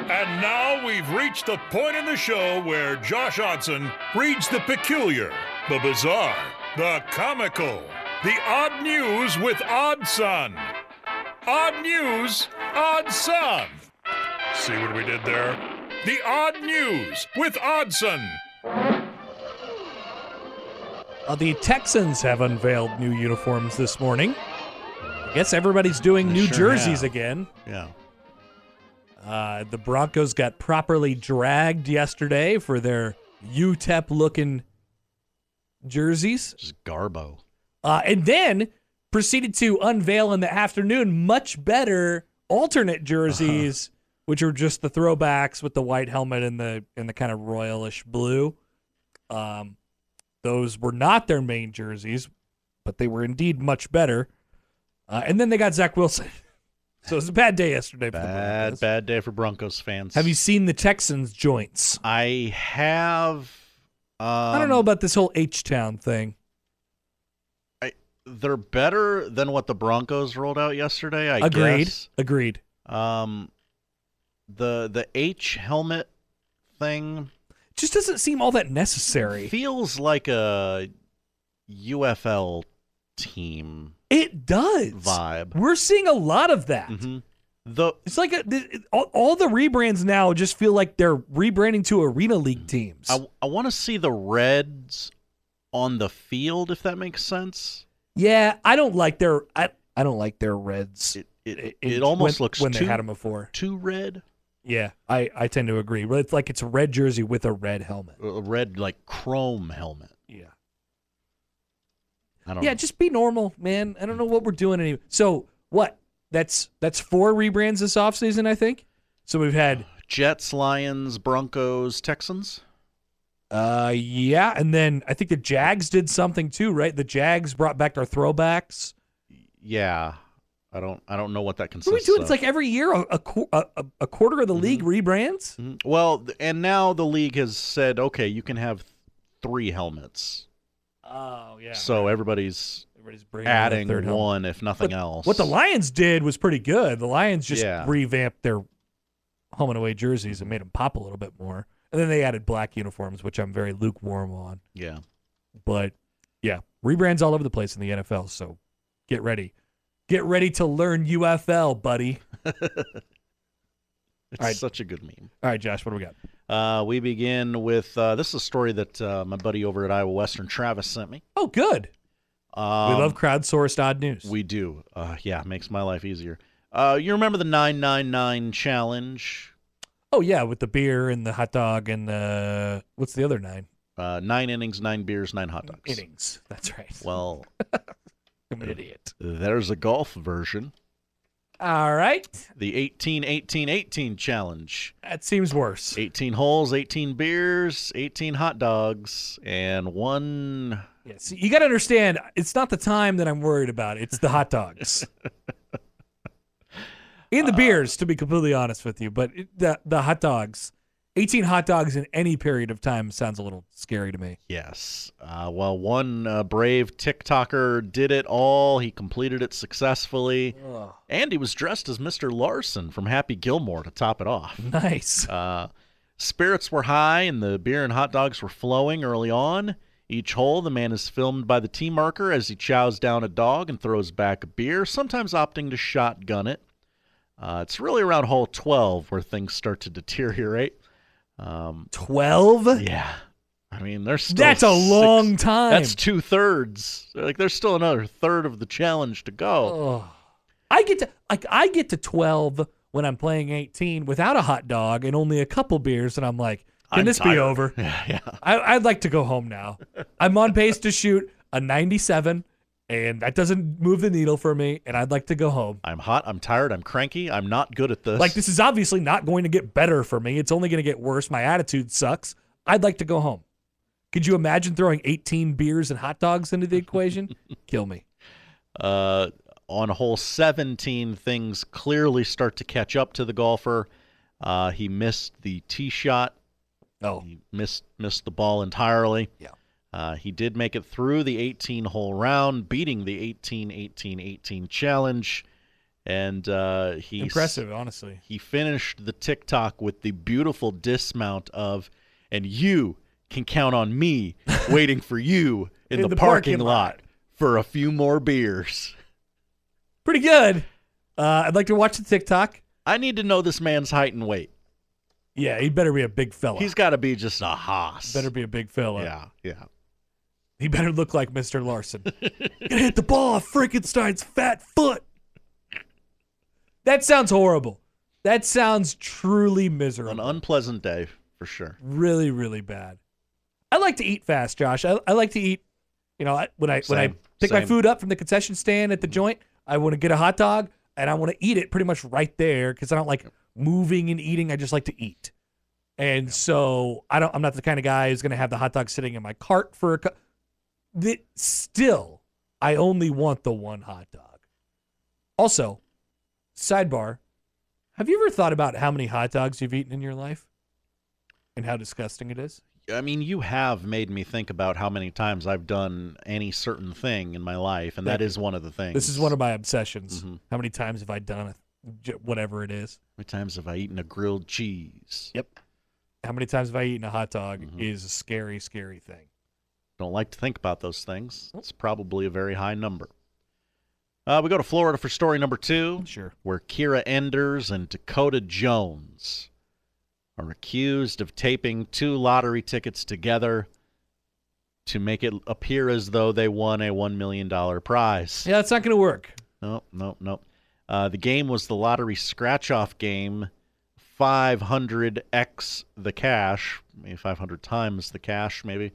And now we've reached the point in the show where Josh Odson reads the peculiar, the bizarre, the comical, the odd news with Odd Son. Odd news, Odd Son. See what we did there? The odd news with Oddson. The Texans have unveiled new uniforms this morning. I guess everybody's doing new jerseys again. Yeah. The Broncos got properly dragged yesterday for their UTEP-looking jerseys. Just garbo. And then proceeded to unveil in the afternoon much better alternate jerseys, which are just the throwbacks with the white helmet and the kind of royalish blue. Those were not their main jerseys, but they were indeed much better. And then they got Zach Wilson. So it was a bad day yesterday for the Broncos. Bad day for Broncos fans. Have you seen the Texans joints? I have. I don't know about this whole H-Town thing. They're better than what the Broncos rolled out yesterday, I guess. Agreed. The H helmet thing just doesn't seem all that necessary. feels like a UFL team. It does. Vibe. We're seeing a lot of that. Mm-hmm. It's like all the rebrands now just feel like they're rebranding to Arena League teams. I want to see the Reds on the field, if that makes sense. Yeah, I don't like their Reds. It almost looks when too, they had them before. Too red. Yeah, I tend to agree. But it's like it's a red jersey with a red helmet. A red like chrome helmet. Yeah. I don't know. Just be normal, man. I don't know what we're doing anymore. So what? That's 4 rebrands this offseason, I think. So we've had Jets, Lions, Broncos, Texans. Yeah, and then I think the Jags did something too, right? The Jags brought back their throwbacks. Yeah, I don't know what that consists What are we doing? of. It's like every year a quarter of the league rebrands. Mm-hmm. Well, and now the league has said, okay, you can have 3 helmets. Oh yeah. So everybody's bringing adding a third helmet. one, if nothing else. What the Lions did was pretty good. The Lions just Yeah. revamped their home and away jerseys and made them pop a little bit more. And then they added black uniforms, which I'm very lukewarm on. Yeah. But, yeah, rebrands all over the place in the NFL, so get ready. Get ready to learn UFL, buddy. It's such a good meme. All right, Josh, what do we got? We begin with this is a story that my buddy over at Iowa Western, Travis, sent me. Oh, good. We love crowdsourced odd news. We do. Yeah, makes my life easier. You remember the 999 challenge? Oh, yeah, with the beer and the hot dog and the – what's the other 9? 9 innings, 9 beers, 9 hot dogs. Innings. That's right. Well, I'm an idiot. There's a golf version. All right. The 18-18-18 challenge. That seems worse. 18 holes, 18 beers, 18 hot dogs, and 1... Yeah, see, you got to understand, it's not the time that I'm worried about. It's the hot dogs. And the beers, to be completely honest with you. But the hot dogs, 18 hot dogs in any period of time sounds a little scary to me. Yes. Well, one brave TikToker did it all. He completed it successfully. Ugh. And he was dressed as Mr. Larson from Happy Gilmore to top it off. Nice. Spirits were high and the beer and hot dogs were flowing early on. Each hole, the man is filmed by the tee marker as he chows down a dog and throws back a beer, sometimes opting to shotgun it. It's really around hole 12 where things start to deteriorate. 12? Yeah. I mean, there's still That's a long time. That's 2/3. Like, there's still another third of the challenge to go. Oh. I get to 12 when I'm playing 18 without a hot dog and only a couple beers, and I'm like, can this be over? Yeah. I'd like to go home now. I'm on pace to shoot a 97, and that doesn't move the needle for me, and I'd like to go home. I'm hot. I'm tired. I'm cranky. I'm not good at this. Like, this is obviously not going to get better for me. It's only going to get worse. My attitude sucks. I'd like to go home. Could you imagine throwing 18 beers and hot dogs into the equation? Kill me. On hole 17, things clearly start to catch up to the golfer. He missed the tee shot. Oh. He missed the ball entirely. Yeah. He did make it through the 18-hole round, beating the 18-18-18 challenge. And he's Impressive, honestly. He finished the TikTok with the beautiful dismount of, and you can count on me waiting for you in the parking lot for a few more beers. Pretty good. I'd like to watch the TikTok. I need to know this man's height and weight. Yeah, he better be a big fella. He's got to be just a hoss. Better be a big fella. Yeah. He better look like Mr. Larson. Gonna hit the ball off Frankenstein's fat foot. That sounds horrible. That sounds truly miserable. An unpleasant day, for sure. Really, really bad. I like to eat fast, Josh. I like to eat, when I pick my food up from the concession stand at the joint, I want to get a hot dog, and I want to eat it pretty much right there because I don't like moving and eating. I just like to eat. And so I'm not the kind of guy who's going to have the hot dog sitting in my cart for still, I only want the one hot dog. Also, sidebar, have you ever thought about how many hot dogs you've eaten in your life and how disgusting it is? I mean, you have made me think about how many times I've done any certain thing in my life, and that is one of the things. This is one of my obsessions. Mm-hmm. How many times have I done whatever it is? How many times have I eaten a grilled cheese? Yep. How many times have I eaten a hot dog is a scary, scary thing. Don't like to think about those things. It's probably a very high number. We go to Florida for story number 2. Sure. Where Kira Enders and Dakota Jones are accused of taping 2 lottery tickets together to make it appear as though they won a $1 million prize. Yeah, that's not going to work. No. The game was the lottery scratch-off game, 500x the cash, maybe 500 times the cash, maybe.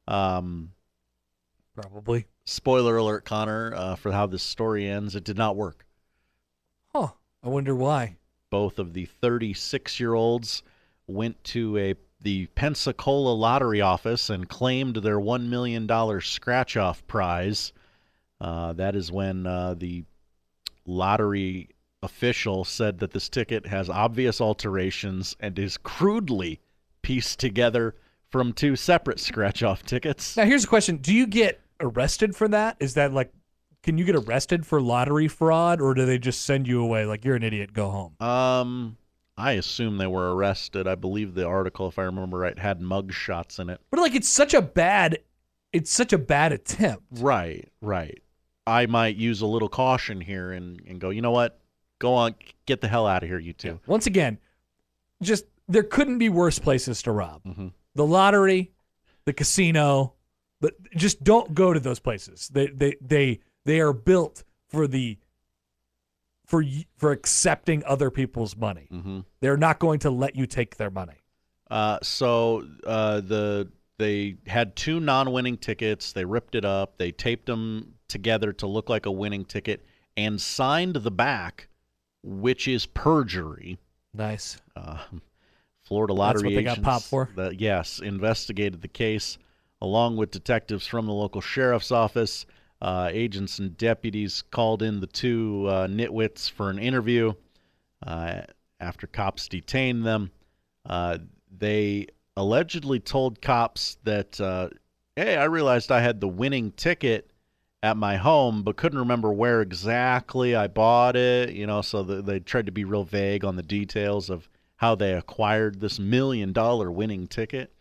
Probably. Spoiler alert, Connor, for how this story ends. It did not work. Huh. I wonder why. Both of the 36-year-olds went to the Pensacola lottery office and claimed their $1 million scratch-off prize. That is when the lottery official said that this ticket has obvious alterations and is crudely pieced together from 2 separate scratch-off tickets. Now, here's a question. Do you get arrested for that? Is that can you get arrested for lottery fraud, or do they just send you away like you're an idiot, go home? I assume they were arrested. I believe the article, if I remember right, had mug shots in it. But it's such a bad attempt. Right. I might use a little caution here and go, you know what? Go on, get the hell out of here, you two. Yeah. Once again, just there couldn't be worse places to rob. Mm-hmm. The lottery, the casino, but just don't go to those places. They are built for accepting other people's money. Mm-hmm. They're not going to let you take their money. They had 2 non-winning tickets. They ripped it up. They taped them together to look like a winning ticket and signed the back, which is perjury. Nice. Florida lottery agents, got popped for? Yes, investigated the case along with detectives from the local sheriff's office. Agents and deputies called in the 2 nitwits for an interview. After cops detained them, they allegedly told cops that, hey, I realized I had the winning ticket at my home, but couldn't remember where exactly I bought it. So they tried to be real vague on the details of how they acquired this $1 million winning ticket.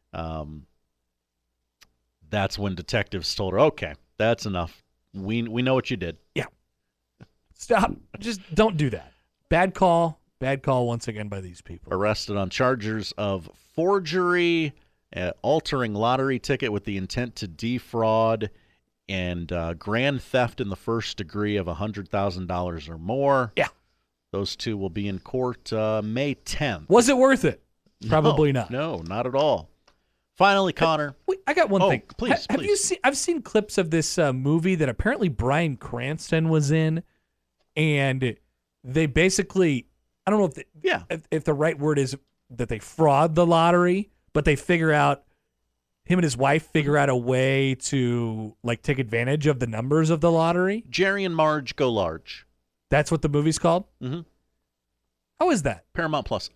That's when detectives told her, okay, that's enough. We know what you did. Yeah. Stop. Just don't do that. Bad call. Bad call once again by these people. Arrested on charges of forgery, altering lottery ticket with the intent to defraud, and grand theft in the first degree of $100,000 or more. Yeah. Those 2 will be in court May 10th. Was it worth it? Probably not. No, not at all. Finally, Connor. Wait, I got one thing. Please, have you seen? I've seen clips of this movie that apparently Bryan Cranston was in, and they basically, I don't know if the right word is that they fraud the lottery, but they figure out, him and his wife figure out a way to take advantage of the numbers of the lottery. Jerry and Marge Go Large. That's what the movie's called? Mm-hmm. How is that? Paramount Plus.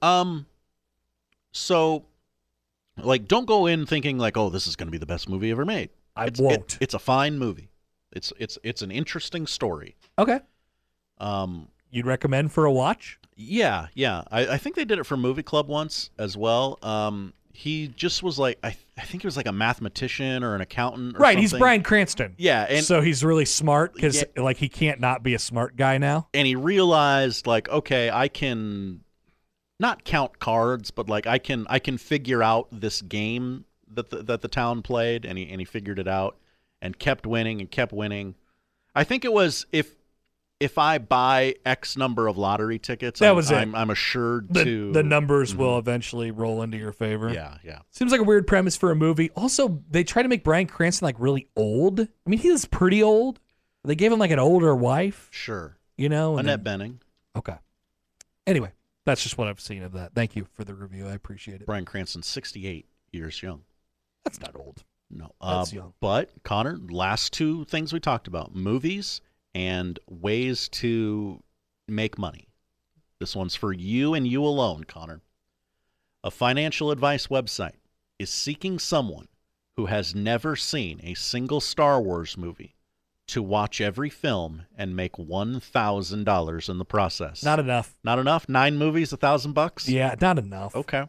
So, don't go in thinking oh, this is going to be the best movie ever made. I won't. It's a fine movie. It's an interesting story. Okay. you'd recommend for a watch? Yeah. I think they did it for Movie Club once as well. He just was like, I think he was like a mathematician or an accountant or Right, something. he's Bryan Cranston. Yeah, and so he's really smart because like he can't not be a smart guy now. and he realized like, okay, I can not count cards, but like I can figure out this game that the town played, and he figured it out and kept winning and kept winning. I think it was if I buy X number of lottery tickets, I'm assured the numbers will eventually roll into your favor. Yeah. Seems like a weird premise for a movie. Also, they try to make Bryan Cranston like really old. I mean, he was pretty old. They gave him like an older wife. Sure. You know, Annette Bening. Okay. Anyway, that's just what I've seen of that. Thank you for the review. I appreciate it. Bryan Cranston, 68 years young. That's not old. No, That's young. But Connor, last two things we talked about: movies and ways to make money. This one's for you and you alone, Connor. A financial advice website is seeking someone who has never seen a single Star Wars movie to watch every film and make $1,000 in the process. Not enough. Not enough? 9 movies, $1,000? Yeah, not enough. Okay.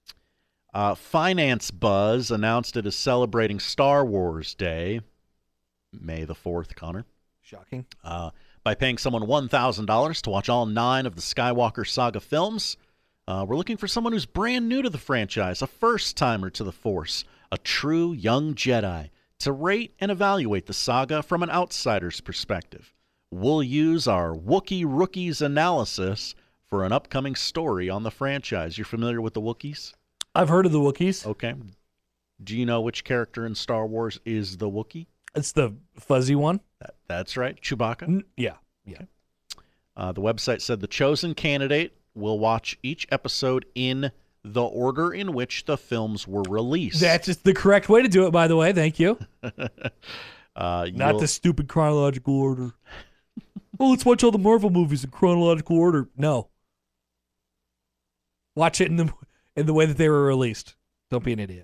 Finance Buzz announced it is celebrating Star Wars Day, May the 4th, Connor. Shocking. By paying someone $1,000 to watch all 9 of the Skywalker Saga films. We're looking for someone who's brand new to the franchise, a first-timer to the Force, a true young Jedi, to rate and evaluate the saga from an outsider's perspective. We'll use our Wookiee Rookies analysis for an upcoming story on the franchise. You're familiar with the Wookiees? I've heard of the Wookiees. Okay. Do you know which character in Star Wars is the Wookiee? It's the fuzzy one. That's right, Chewbacca. Yeah. The website said the chosen candidate will watch each episode in the order in which the films were released. That's just the correct way to do it, by the way. Thank you. Not the stupid chronological order. Let's watch all the Marvel movies in chronological order. No. Watch it in the way that they were released. Don't be an idiot.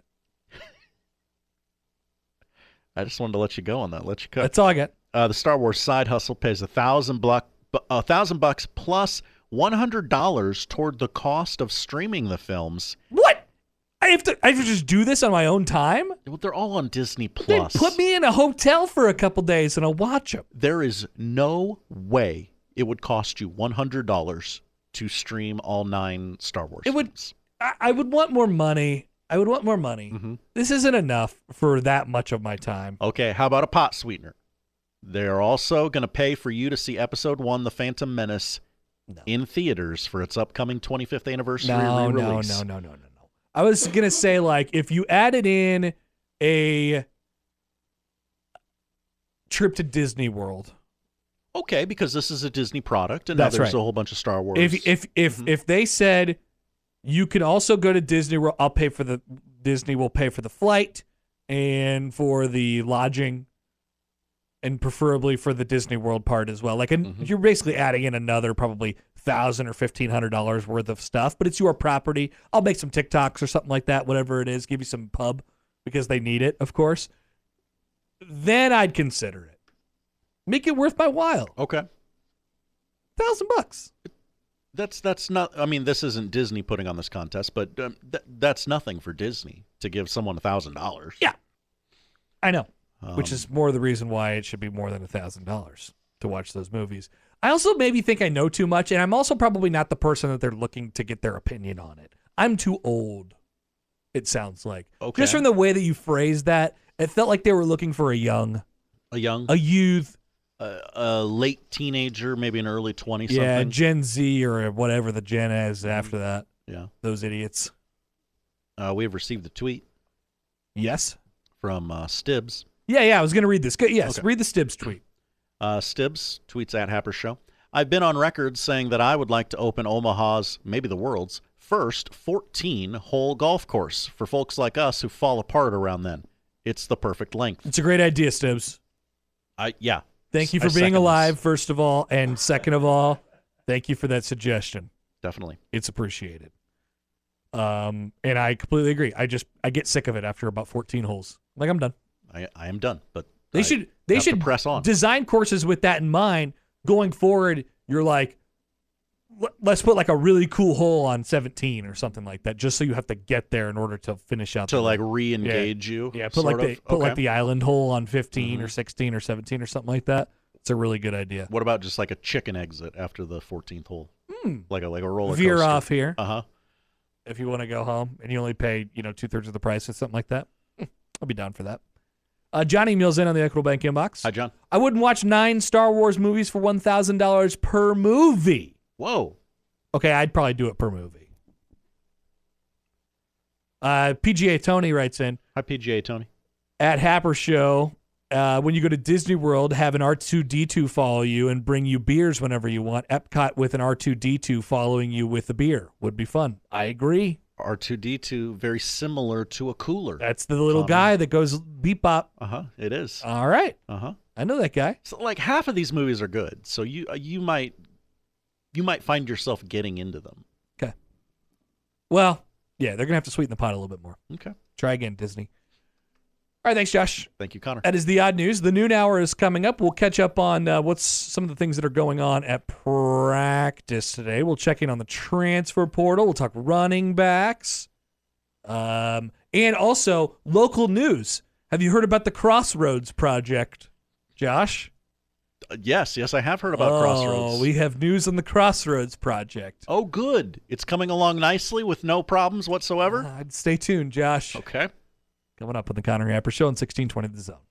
I just wanted to let you go on that. Let you cut. That's all I got. The Star Wars Side Hustle pays $1,000 plus $100 toward the cost of streaming the films. What? I have to just do this on my own time? Well, they're all on Disney Then Plus. put me in a hotel for a couple days and I'll watch them. There is no way it would cost you $100 to stream all 9 Star Wars films. I would want more money. Mm-hmm. This isn't enough for that much of my time. Okay, how about a pot sweetener? They're also going to pay for you to see Episode 1, The Phantom Menace, in theaters for its upcoming 25th anniversary re-release. No. I was going to say, like, if you added in a trip to Disney World. Okay, because this is a Disney product, and That's now there's right. a whole bunch of Star Wars. If they said you can also go to Disney World, Disney will pay for the flight and for the lodging, and preferably for the Disney World part as well. Like, you're basically adding in another probably $1,000 or $1,500 worth of stuff, but it's your property. I'll make some TikToks or something like that, whatever it is. Give you some pub because they need it, of course. Then I'd consider it. Make it worth my while. Okay. $1,000. That's not. I mean, this isn't Disney putting on this contest, but that's nothing for Disney to give someone $1,000. Yeah, I know. Which is more the reason why it should be more than $1,000 to watch those movies. I also maybe think I know too much, and I'm also probably not the person that they're looking to get their opinion on it. I'm too old, it sounds like. Okay. Just from the way that you phrased that, it felt like they were looking for a youth, a late teenager, maybe an early 20-something. Yeah, Gen Z or whatever the Gen is after that. Yeah. Those idiots. We have received a tweet. Yes. From Stibbs. Yeah, I was going to read this. Yes, Okay. Read the Stibbs tweet. Stibbs tweets at Happer Show. I've been on record saying that I would like to open Omaha's, maybe the world's, first 14-hole golf course for folks like us who fall apart around then. It's the perfect length. It's a great idea, Stibbs. Yeah. Thank you for I being second alive, this. first of all. And second of all, thank you for that suggestion. Definitely. It's appreciated. And I completely agree. I get sick of it after about 14 holes. Like, I'm done. I am done, but They should press on. design courses with that in mind. Going forward, you're like, let's put like a really cool hole on 17 or something like that, just so you have to get there in order to finish out. To like re-engage you. Yeah, put like the island hole on 15 or 16 or 17 or something like that. It's a really good idea. What about just like a chicken exit after the 14th hole? Like a roller coaster. Veer off here. Uh-huh. If you want to go home and you only pay 2/3 of the price or something like that, I'll be down for that. Johnny Mills in on the Equitable Bank inbox. Hi, John. I wouldn't watch 9 Star Wars movies for $1,000 per movie. Whoa. Okay, I'd probably do it per movie. PGA Tony writes in. Hi, PGA Tony. At Happer Show, when you go to Disney World, have an R2-D2 follow you and bring you beers whenever you want. Epcot with an R2-D2 following you with a beer would be fun. I agree. R2-D2, very similar to a cooler. That's the little guy that goes beep bop. It is. All right. Uh-huh. I know that guy. So like half of these movies are good. So you might find yourself getting into them. Okay. Well, yeah, they're going to have to sweeten the pot a little bit more. Okay. Try again, Disney. All right, thanks, Josh. Thank you, Connor. That is the odd news. The noon hour is coming up. We'll catch up on what's some of the things that are going on at practice today. We'll check in on the transfer portal. We'll talk running backs. And also local news. Have you heard about the Crossroads Project, Josh? Yes, I have heard about Crossroads. We have news on the Crossroads Project. Oh, good. It's coming along nicely with no problems whatsoever? Stay tuned, Josh. Okay. Coming up on the Connor Happer Show on 1620 The Zone.